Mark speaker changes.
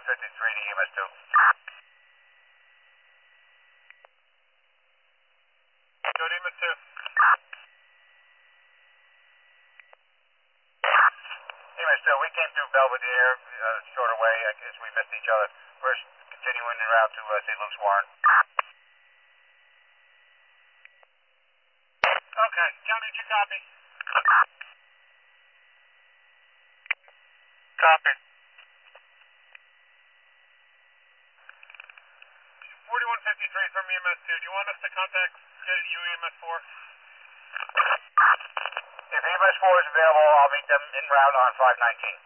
Speaker 1: to EMS 2.
Speaker 2: Go to EMS 2.
Speaker 1: EMS 2, we came through Belvedere, shorter way, I guess we missed each other. We're continuing en route to St. Luke's Warren.
Speaker 2: Okay, Johnny, did you copy? Copy. 4153 from EMS 2. Do you want us to contact EMS 4?
Speaker 1: If EMS 4 is available, I'll meet them en route on 519.